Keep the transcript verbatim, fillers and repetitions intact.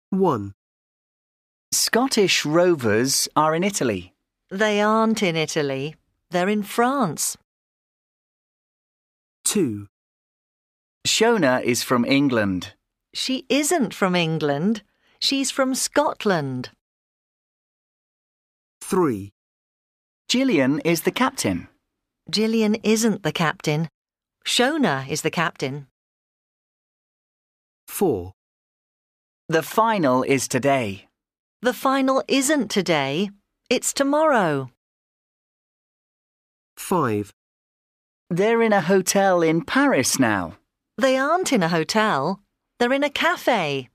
one, Scottish Rovers are in Italy. They aren't in Italy. They're in France. two, Shona is from England. She isn't from England. She's from Scotland. three, Gillian is the captain. Gillian isn't the captain. Shona is the captain. four, The final is today. The final isn't today. It's tomorrow. five, They're in a hotel in Paris now. They aren't in a hotel. They're in a cafe.